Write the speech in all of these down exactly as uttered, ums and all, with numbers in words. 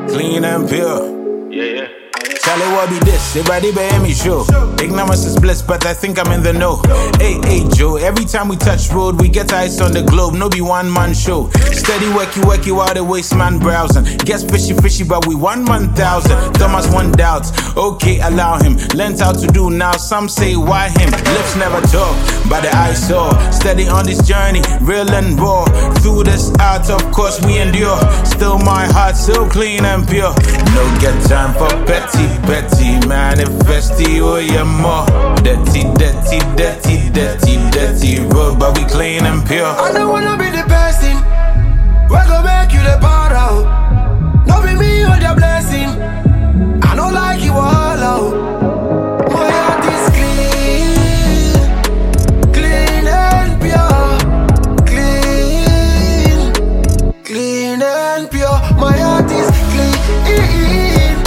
clean and pure. Yeah, yeah. Charlie, what be this? Everybody bear me show. Ignorance is bliss, but I think I'm in the know. Hey, hey, Joe, every time we touch road, we get ice on the globe. No be one man show. Steady worky worky while the waste man browsing. Gets fishy fishy, but we one man thousand. Thomas one doubt. Okay, allow him. Learned how to do now. Some say why him. Lips never talk, but the eyes saw. Steady on this journey, real and raw. Through this art, of course we endure. Still my heart so clean and pure. No get time for petty. Betty, manifesti, oh yeah, more. Dirty, dirty, dirty, dirty, dirty road, but we clean and pure. I don't wanna be the person. We're gonna make you the part out. No be me or your blessing. I don't like you all out. My heart is clean, clean and pure. Clean, clean and pure. My heart is clean.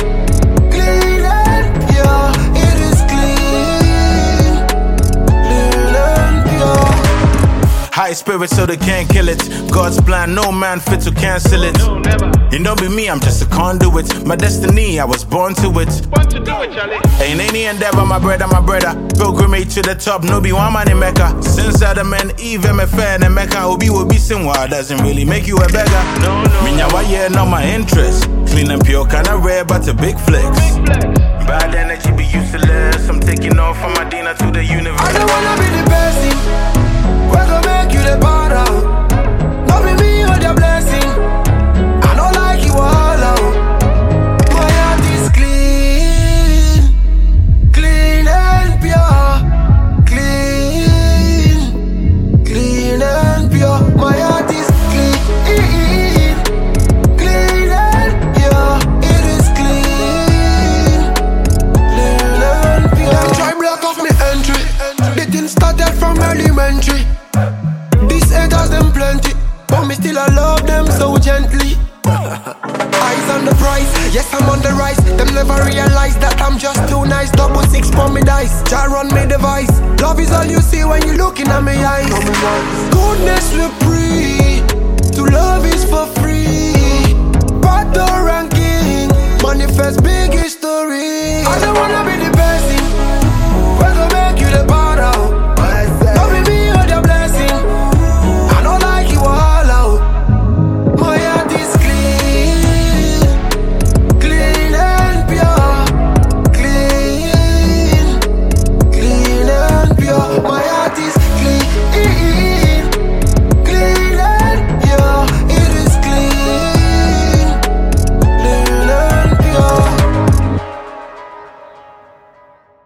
High spirit so they can't kill it. God's plan, no man fit to cancel it. No, never. You don't be me, I'm just a conduit. My destiny, I was born to it. Want to do it, Charlie? Ain't any endeavor, my brother, my brother. Pilgrimage to the top, no be one man in Mecca. Since Adam and Eve, I'm a fan in Mecca. Obi will be sinwa, doesn't really make you a beggar. No, no. Minya, why yeah, not my interest. Clean and pure, kinda rare, but a big flex. Big flex. Bad energy be useless. I'm taking off from Medina to the universe. I don't wanna be the person. We're gonna make you the part out. No be me or your blessing. I don't like you all out. My heart is clean, clean and pure. Clean, clean and pure. My heart is clean, clean and pure. It is clean, clean and pure. Them try block off me entry. The thing started from elementary. These haters them plenty, but me still I love them so gently. Eyes on the prize, yes I'm on the rise. Them never realize that I'm just too nice. Double six for me dice, Jah run me device. Love is all you see when you looking at me eyes. Goodness we pray, to love is for free. Battle ranking, manifest big history. I don't wanna be